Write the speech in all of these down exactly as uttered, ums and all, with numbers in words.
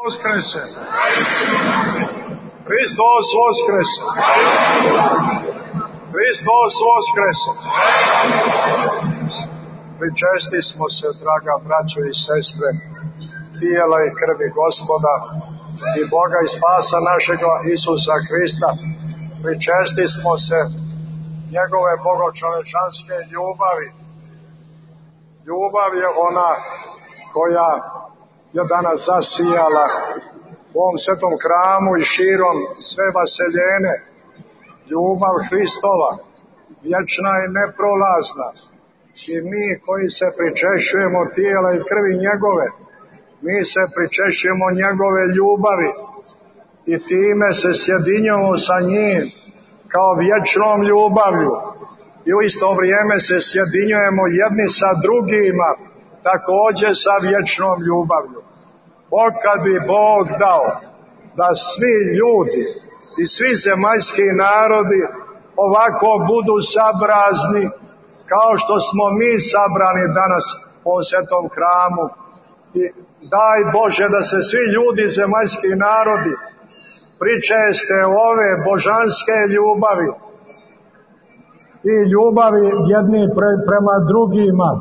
Voskrese! Hristos Voskrese! Hristos Voskrese! Pričesti smo se, draga braćo i sestre, tijela i krvi Gospoda i Boga i spasa našega Isusa Hrista. Pričesti smo se njegove bogočovečanske ljubavi. Ljubav je ona koja je danas zasijala u ovom svetom hramu i širom sve vaseljene. Ljubav Hristova, vječna i neprolazna. I mi koji se pričešćujemo tijela i krvi njegove, mi se pričešćujemo njegove ljubavi i time se sjedinjamo sa njim kao vječnom ljubavlju. I u isto vrijeme se sjedinjujemo jedni sa drugima, također sa vječnom ljubavlju. O, kad bi Bog dao da svi ljudi i svi zemaljski narodi ovako budu sabrazni kao što smo mi sabrani danas u svetom hramu. I daj Bože da se svi ljudi, zemaljski narodi, pričeste ove božanske ljubavi i ljubavi jedni pre, prema drugima,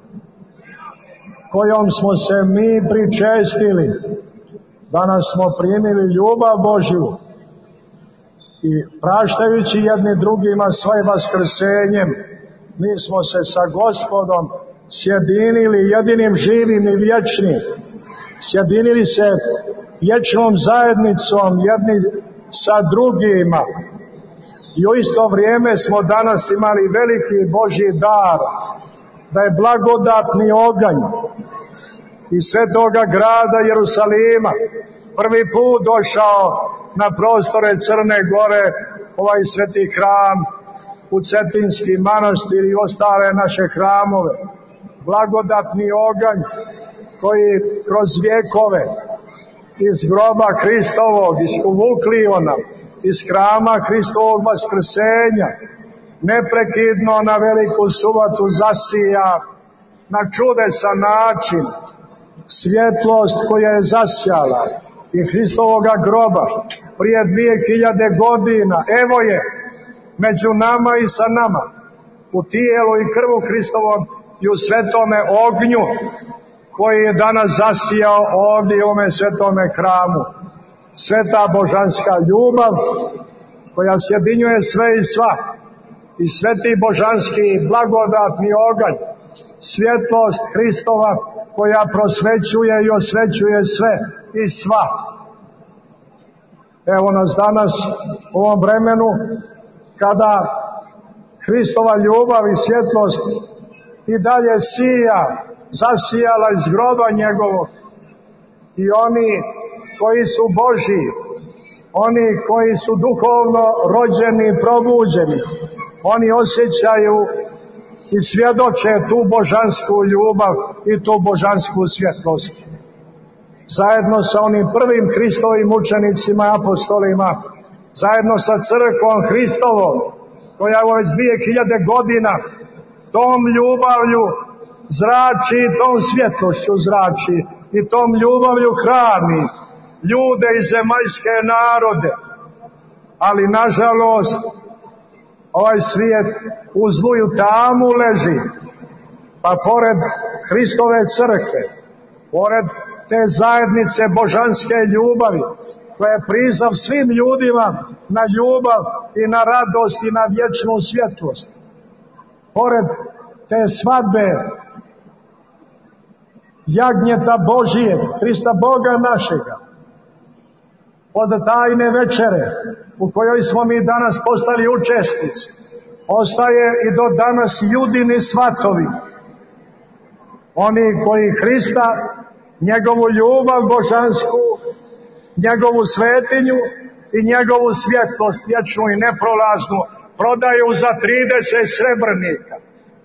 kojom smo se mi pričestili. Danas smo primili ljubav Božju i praštajući jedni drugima svoje vaskrsenjem, mi smo se sa Gospodom sjedinili jedinim živim i vječnim. Sjedinili se vječnom zajednicom jedni sa drugima. I u isto vrijeme smo danas imali veliki Božji dar, da je blagodatni oganj iz svetoga grada Jerusalima prvi put došao na prostore Crne Gore, ovaj sveti hram, u Cetinski manastir i ostale naše hramove. Blagodatni oganj koji kroz vjekove iz groba Hristovog iskuvuklio nam, iz hrama Hristovog vaskrsenja, neprekidno na veliku subotu zasija na čudesan način svjetlost koja je zasjala i Hristovoga groba prije dvije hiljade godina. Evo je među nama i sa nama, u tijelu i krvu Hristovom i u svetome ognju koji je danas zasijao ovdje u ovome svetome hramu. Sveta božanska ljubav koja sjedinjuje sve i sva, i sveti božanski blagodatni oganj, svjetlost Hristova koja prosvećuje i osvećuje sve i sva. Evo nas danas u ovom vremenu kada Hristova ljubav i svjetlost i dalje sija, zasijala iz groba njegovog. I oni koji su Božji, oni koji su duhovno rođeni i probuđeni, oni osjećaju i svjedoče tu božansku ljubav i tu božansku svjetlost. Zajedno sa onim prvim Hristovim učenicima i apostolima, zajedno sa crkvom Hristovom, koja je već dvije hiljade godina tom ljubavlju zrači i tom svjetlošću zrači i tom ljubavlju hrani ljude i zemaljske narode. Ali nažalost ovaj svijet u zlu i tamu leži, pa pored Hristove crkve, pored te zajednice božanske ljubavi koja je prizav svim ljudima na ljubav i na radost i na vječnu svjetlost, pored te svadbe jagnjeta Božijeg, Hrista Boga našega, od tajne večere u kojoj smo mi danas postali učesnici, ostaje i do danas judini svatovi, oni koji Hrista, njegovu ljubav božansku, njegovu svetinju i njegovu svjetlost vječnu i neprolaznu prodaju za trideset srebrnika.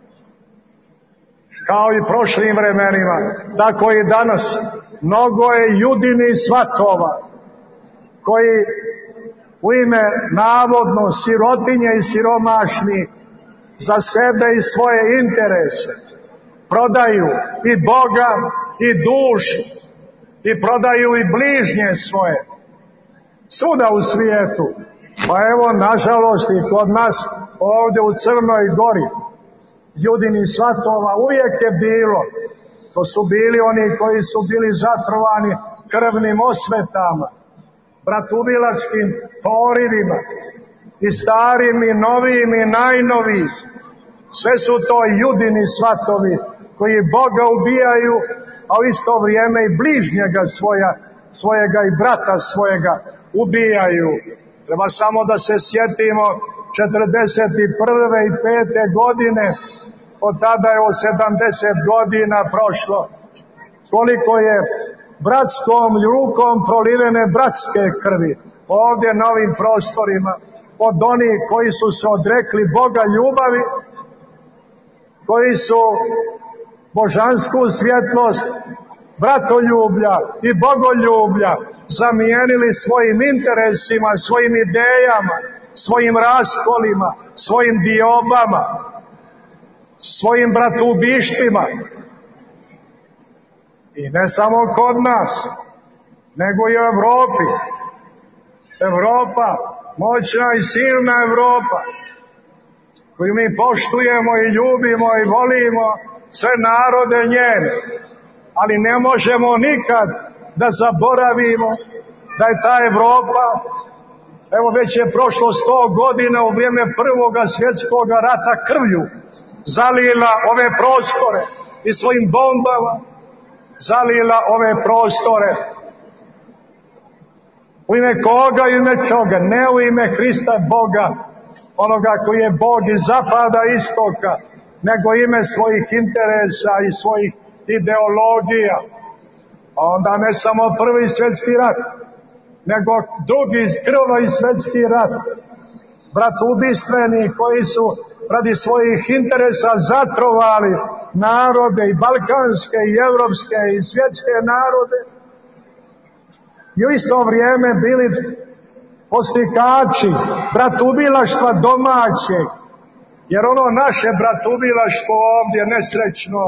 Kao i prošlim vremenima, tako i danas mnogo je judini svatova koji u ime navodno sirotinje i siromašni za sebe i svoje interese prodaju i Boga i dušu i prodaju i bližnje svoje. Svuda u svijetu. Pa evo, nažalost, i kod nas ovdje u Crnoj Gori Judinih svatova uvijek je bilo. To su bili oni koji su bili zatrovani krvnim osvetama, bratubilačkim porivima, i starim i novim i najnovim. Sve su to Judini svatovi koji Boga ubijaju, a u isto vrijeme i bližnjega svoja, svojega i brata svojega ubijaju. Treba samo da se sjetimo četrdeset prve i pete godine, od tada je o sedamdeset godina prošlo, koliko je bratskom rukom prolivene bratske krvi ovdje na ovim prostorima od onih koji su se odrekli Boga ljubavi, koji su božansku svjetlost, bratoljublja i bogoljublja zamijenili svojim interesima, svojim idejama, svojim raskolima, svojim diobama, svojim bratoubištvima. I ne samo kod nas, nego i u Evropi. Evropa, moćna i silna Evropa, koju mi poštujemo i ljubimo i volimo, sve narode njene. Ali ne možemo nikad da zaboravimo da je ta Evropa, evo već je prošlo sto godina u vrijeme Prvoga svjetskog rata, krvlju zalila ove prostore i svojim bombama zalila ove prostore. U ime koga i u ime čoga? Ne u ime Hrista Boga, onoga koji je Bog iz zapada i istoka, nego ime svojih interesa i svojih ideologija. A onda ne samo Prvi svjetski rat, nego drugi krvavi svjetski rat, bratubistveni koji su radi svojih interesa zatrovali narode i balkanske i evropske i svjetske narode, i u isto vrijeme bili poslikači bratubilaštva domaćeg, jer ono naše bratubilaštvo ovdje nesrećno,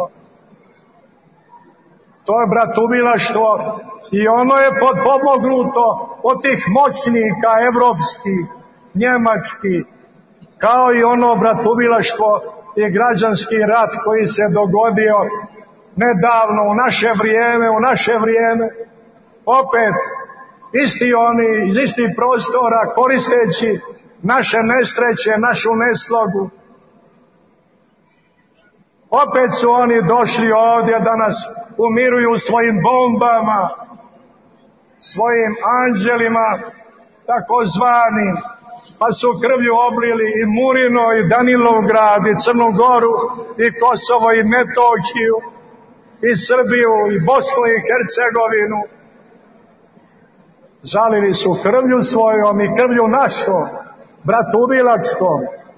to je bratubilaštvo i ono je potpomognuto od tih moćnika evropskih, njemačkih, kao i ono bratubilaštvo i građanski rat koji se dogodio nedavno u naše vrijeme, u naše vrijeme, opet isti oni iz istih prostora koristeći naše nesreće, našu neslogu. Opet su oni došli ovdje da nas umiruju svojim bombama, svojim anđelima, takozvanim, pa su krvlju oblili i Murino, i Danilovgrad, i Crnu Goru, i Kosovo, i Metohiju, i Srbiju, i Bosnu, i Hercegovinu. Zalili su krvlju svojom i krvlju našom, bratubilačkom.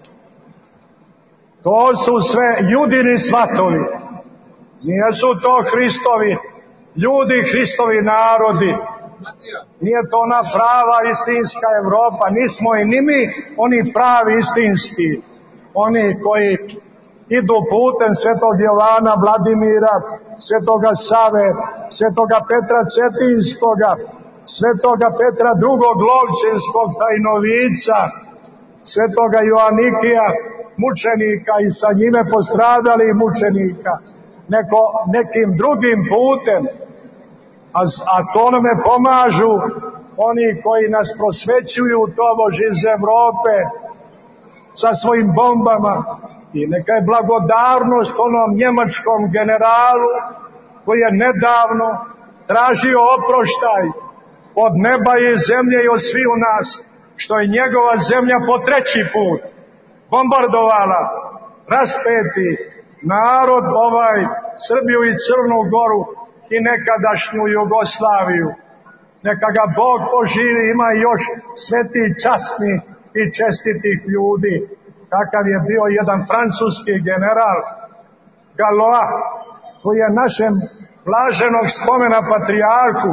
To su sve Judini svatovi. Nijesu to Hristovi, ljudi, Hristovi narodi. Nije to ona prava istinska Evropa, nismo i ni mi oni pravi istinski, oni koji idu putem svetog Jovana Vladimira, svetoga Save, svetoga Petra Cetinskoga, svetoga Petra drugog Lovćenskog tajnovica, svetoga Joanikija, mučenika i sa njime postradali mučenika, neko, nekim drugim putem. A, a to nam pomažu oni koji nas prosvećuju tobož iz Evrope sa svojim bombama. I neka je blagodarnost onom njemačkom generalu koji je nedavno tražio oproštaj od neba i zemlje i od svih u nas, što je njegova zemlja po treći put bombardovala, raspeti narod ovaj, Srbiju i Crnu Goru i nekadašnju Jugoslaviju. Neka ga Bog poživi, ima još sveti, časni i čestitih ljudi, kakav je bio jedan francuski general Galois, koji je našem blaženog spomena patrijarhu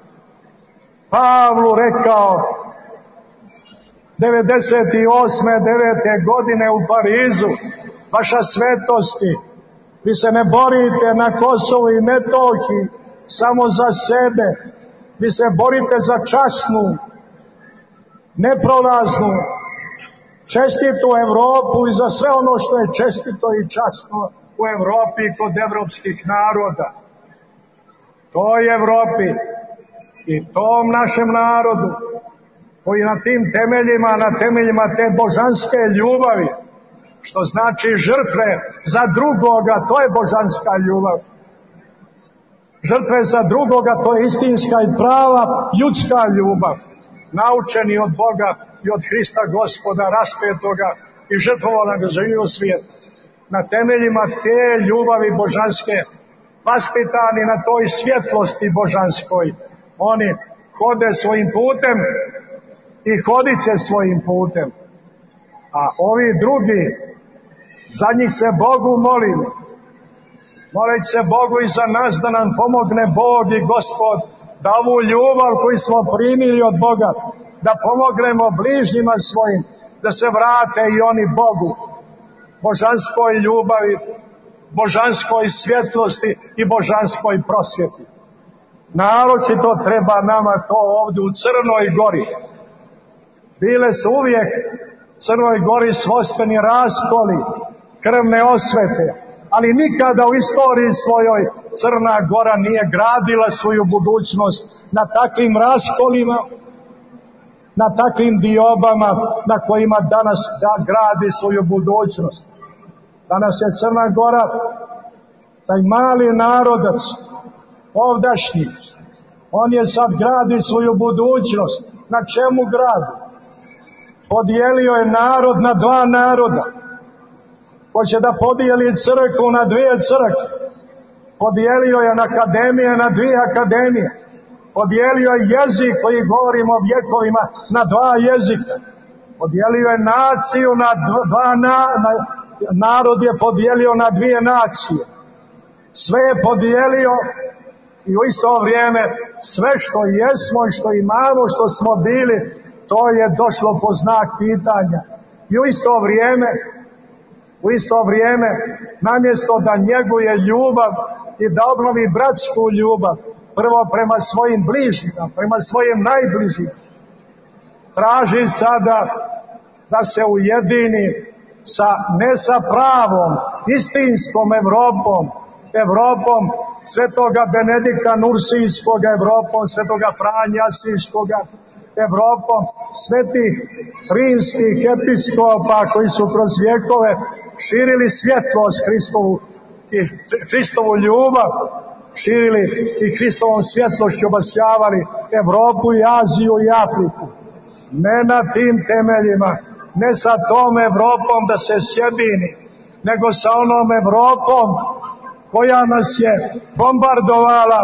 Pavlu rekao devedeset osme devete godine u Parizu: vaša svetosti, vi se ne borite na Kosovu i Metohiji samo za sebe. Vi se borite za časnu, neprolaznu, čestitu Evropu i za sve ono što je čestito i časno u Evropi i kod evropskih naroda. Toj Evropi i tom našem narodu koji na tim temeljima, na temeljima te božanske ljubavi, što znači žrtve za drugoga, to je božanska ljubav. Žrtve za drugoga, to je istinska i prava ljudska ljubav. Naučeni od Boga i od Hrista Gospoda, raspetoga i žrtvovanog za živi svijet. Na temeljima te ljubavi božanske, vaspitani na toj svjetlosti božanskoj, oni hode svojim putem i hodit će svojim putem. A ovi drugi, za njih se Bogu molim, moleći se Bogu i za nas da nam pomogne Bog i Gospod, da ovu ljubav koju smo primili od Boga, da pomognemo bližnjima svojim, da se vrate i oni Bogu, božanskoj ljubavi, božanskoj svjetlosti i božanskoj prosvjeti. Naročito treba nama to ovdje u Crnoj Gori. Bile su uvijek Crnoj Gori svojstveni raskoli, krvne osvete, ali nikada u istoriji svojoj Crna Gora nije gradila svoju budućnost na takvim raskolima, na takvim diobama na kojima danas da gradi svoju budućnost. Danas je Crna Gora, taj mali narodac, ovdašnji, on je sad gradi svoju budućnost. Na čemu gradi? Podijelio je narod na dva naroda. Hoće da podijeli crkvu na dvije crkve. Podijelio je na akademije na dvije akademije. Podijelio je jezik koji govorimo o vjekovima na dva jezika. Podijelio je naciju na dva na, na, narod je podijelio na dvije nacije. Sve je podijelio i u isto vrijeme sve što jesmo i što imamo, što smo bili, to je došlo po znak pitanja. I u isto vrijeme, u isto vrijeme, namjesto da njeguje ljubav i da obnovi bratsku ljubav, prvo prema svojim bližnjima, prema svojim najbližim, traži sada da se ujedini sa, ne sa pravom, istinskom Evropom, Evropom svetoga Benedikta Nursijskoga, Evropom svetoga Franje Asijskoga, Evropom svetih rimskih episkopa koji su kroz vjekove širili svjetlost Hristovu i Hristovu ljubav, širili i Hristovom svjetlošću obasjavali Evropu i Aziju i Afriku. Ne na tim temeljima, ne sa tom Evropom da se sjedini, nego sa onom Evropom koja nas je bombardovala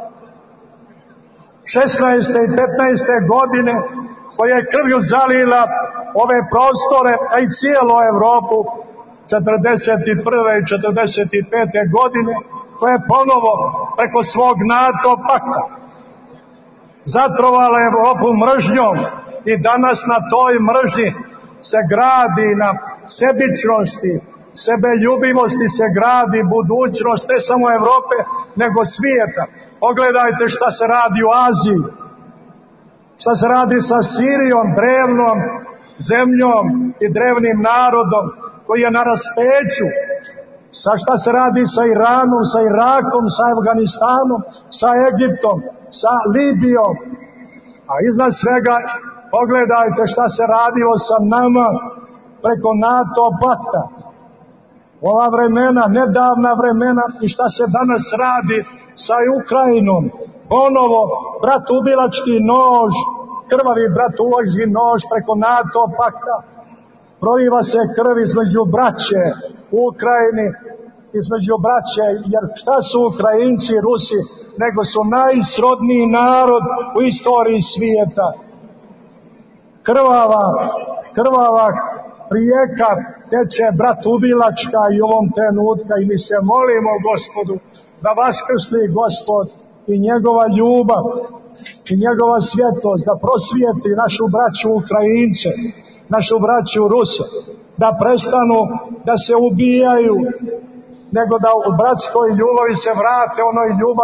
šesnaeste i petnaeste godine, koja je krvlju zalila ove prostore, a i cijelu Evropu četrdeset prve i četrdeset pete godine, koja je ponovo preko svog NATO pakta zatrovala Evropu mržnjom i danas na toj mržnji se gradi, na sebičnosti, sebeljubivosti se gradi budućnost ne samo Evrope, nego svijeta. Pogledajte šta se radi u Aziji, šta se radi sa Sirijom, drevnom zemljom i drevnim narodom koji je na raspeću, sa šta se radi sa Iranom, sa Irakom, sa Afganistanom, sa Egiptom, sa Libijom, a iznad svega pogledajte šta se radilo sa nama preko NATO pakta. Ova vremena, nedavna vremena i šta se danas radi sa Ukrajinom. Ponovo bratoubilački nož, krvavi bratoubilački nož preko NATO pakta. Proliva se krv između braće u Ukrajini, između braće, jer šta su Ukrajinci i Rusi, nego su najsrodniji narod u istoriji svijeta. Krvava, krvava rijeka teče bratoubilačka i u ovom trenutka i mi se molimo Gospodu da vaskrsli Gospod i njegova ljubav i njegova svjetlost da prosvijeti našu braću Ukrajince, našu braću Ruse, da prestanu da se ubijaju, nego da u bratskoj ljubavi se vrate onoj ljubavi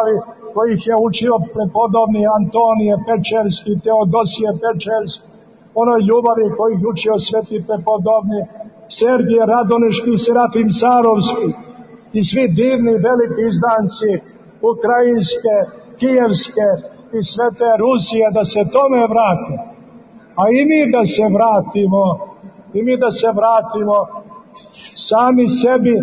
kojih je učio prepodobni Antonije Pečerski, Teodosije Pečerski, onoj ljubavi kojih učio sveti prepodobni Sergije Radoneški, Serafim Sarovski i svi divni veliki izdanci ukrajinske, kijevske i svete Rusije, da se tome vrati. A i mi da se vratimo, i mi da se vratimo sami sebi,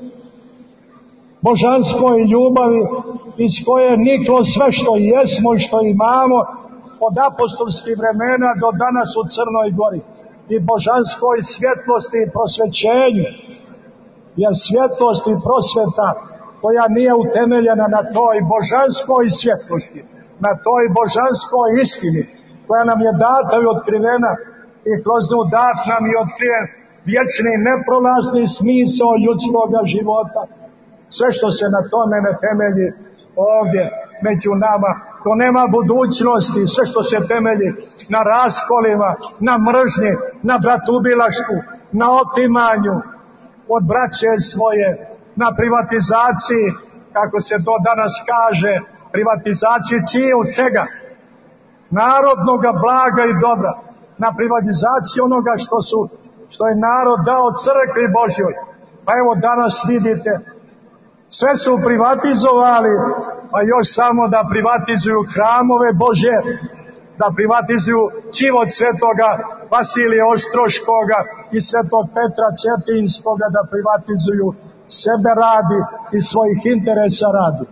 božanskoj ljubavi iz koje niklo sve što jesmo i što imamo od apostolskih vremena do danas u Crnoj Gori, i božanskoj svjetlosti i prosvećenju, jer svjetlost i prosveta koja nije utemeljena na toj božanskoj svjetlosti, na toj božanskoj istini koja nam je data i otkrivena, i kroz nju dat nam je otkriven vječni neprolazni smisao ljudskog života. Sve što se na tome ne temelji ovdje među nama, to nema budućnosti. Sve što se temelji na raskolima, na mržnji, na bratubilaštvu, na otimanju od braće svoje, na privatizaciji, kako se to danas kaže, privatizaciji čije, od čega? Narodnoga blaga i dobra, na privatizaciji onoga što su, što je narod dao crkvi Božjoj. Pa evo danas vidite, sve su privatizovali, pa još samo da privatizuju hramove Božje, da privatizuju čivot svetoga Vasilija Ostroškoga i svetog Petra Cetinskoga, da privatizuju sebe radi i svojih interesa radi.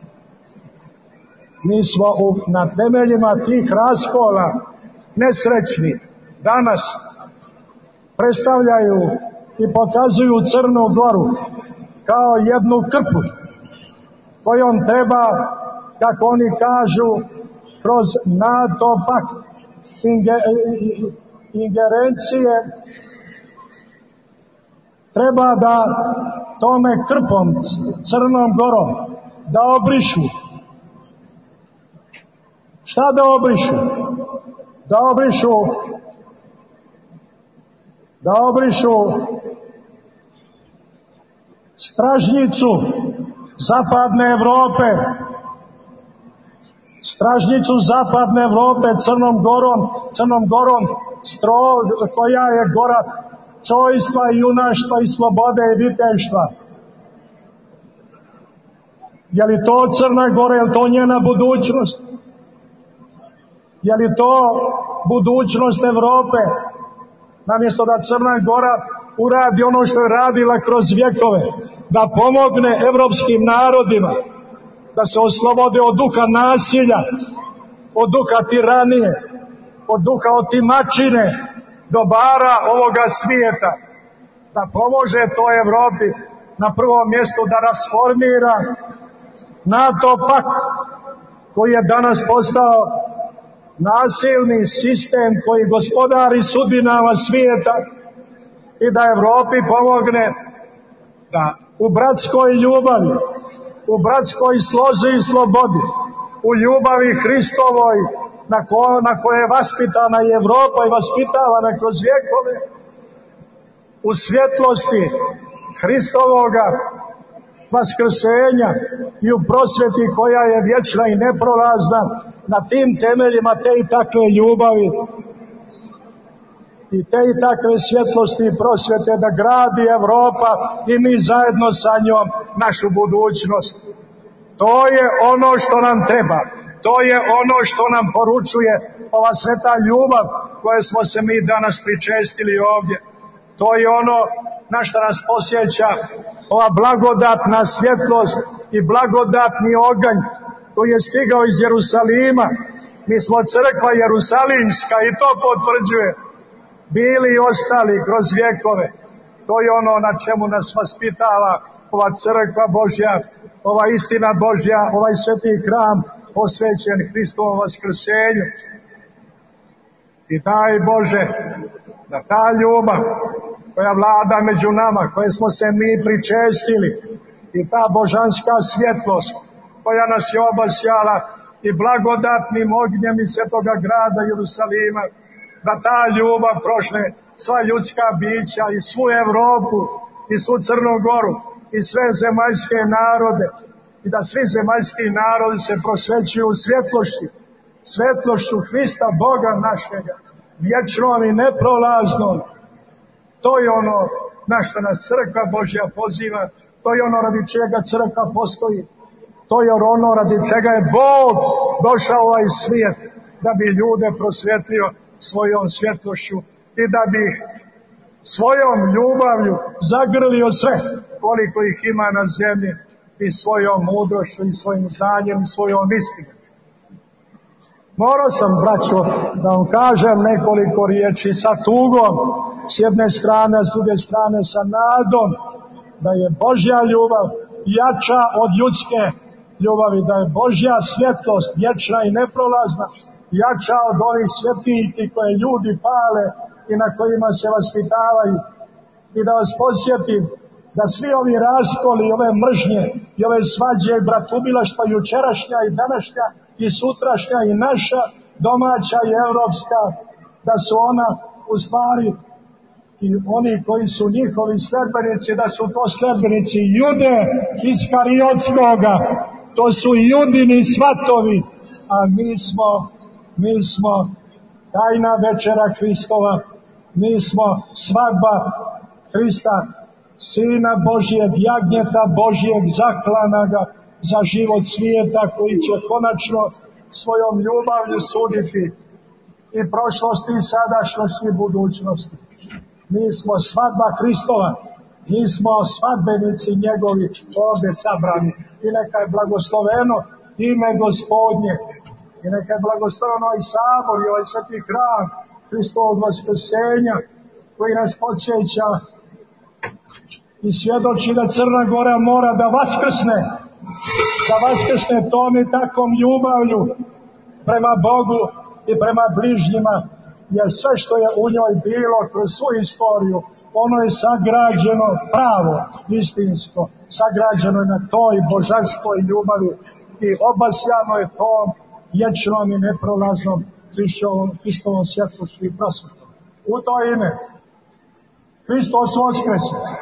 Mi smo u, na temeljima tih raskola nesrećni. Danas predstavljaju i pokazuju Crnu Goru kao jednu krpu kojom treba, kako oni kažu, kroz NATO pakt ingerencije treba da tome krpom, Crnom Gorom, da obrišu. Šta da obrišu? Da obrišu da obrišu stražnjicu zapadne Evrope, stražnjicu zapadne Evrope Crnom Gorom, Crnom Gorom stro, koja je gora čojstva i junaštva i slobode i viteštva. Je li to Crna Gora, je li to njena budućnost? Je li to budućnost Evrope? Namjesto da Crna Gora uradi ono što je radila kroz vjekove, da pomogne evropskim narodima, da se oslobode od duha nasilja, od duha tiranije, od duha otimačine, dobara ovoga svijeta, da pomože toj Evropi na prvom mjestu da rasformira NATO pakt koji je danas postao nasilni sistem koji gospodari sudbinama svijeta, i da Evropi pomogne da u bratskoj ljubavi, u bratskoj slozi i slobodi, u ljubavi Hristovoj na, ko, na koje je vaspitana i Evropa i vaspitavana kroz vjekove, u svjetlosti Hristovoga vaskrsenja i u prosvjeti koja je vječna i neprolazna, na tim temeljima te i takve ljubavi i te i takve svjetlosti i prosvjete da gradi Evropa i mi zajedno sa njom našu budućnost. To je ono što nam treba. To je ono što nam poručuje ova sveta ljubav koje smo se mi danas pričestili ovdje. To je ono na što nas posjeća ova blagodatna svjetlost i blagodatni oganj koji je stigao iz Jerusalima. Mi smo crkva Jerusalimska i to potvrđuje. Bili i ostali kroz vjekove. To je ono na čemu nas vaspitava ova crkva Božja, ova istina Božja, ovaj sveti hram posvećen Hristovom vaskrsenju. I daj Bože da ta ljubav koja vlada među nama, koje smo se mi pričestili, i ta božanska svjetlost koja nas je obasjala i blagodatnim ognjem iz svetoga grada Jerusalima, da ta ljubav prošle sva ljudska bića i svu Evropu i svu Crnu Goru i sve zemaljske narode i da svi zemaljski narodi se prosvećuju u svjetlošću, svetlošću Hrista Boga našega, vječnom i neprolaznom. To je ono na što nas crkva Božja poziva, to je ono radi čega crkva postoji, to je ono radi čega je Bog došao u ovaj svijet, da bi ljude prosvjetlio svojom svjetlošću i da bi svojom ljubavlju zagrlio sve koliko ih ima na zemlji i svojom mudrošću i svojim znanjem i svojom istinom. Morao sam, braćo, da vam kažem nekoliko riječi sa tugom, s jedne strane, a s druge strane sa nadom, da je Božja ljubav jača od ljudske ljubavi, da je Božja svjetlost vječna i neprolazna, jača od ovih svjetiljki koje ljudi pale i na kojima se vaspitavaju. I da vas podsjetim da svi ovi raskoli, ove mržnje i ove svađe i bratubilaštva jučerašnja i današnja i sutrašnja i naša, domaća i evropska, da su ona u stvari i oni koji su njihovi sledbenici, da su to sledbenici Jude Iskariotskoga, to su Judini svatovi, a mi smo, mi smo tajna večera Hristova, mi smo svadba Hrista, Sina Božijeg, jagnjeta Božijeg, zaklanaga za život svijeta, koji će konačno svojom ljubavlju suditi i prošlosti, i sadašnjosti, i budućnosti. Mi smo svadba Hristova, mi smo svadbenici njegovi ovdje sabrani. I neka je blagosloveno ime Gospodnje, i neka je blagosloveno i sabor i ovaj sveti hram Hristovog vaskrsenja, koji nas podsjeća i svjedoči da Crna Gora mora da vaskrsne, da vaskrsne tom i takvom ljubavlju prema Bogu i prema bližnjima, jer sve što je u njoj bilo kroz svu istoriju, ono je sagrađeno pravo, istinsko, sagrađeno je na toj božanskoj ljubavi i obasjano je tom vječnom i neprolaznom Hristovom svjetlošću i prosvetom. U to ime Hristos Voskresu!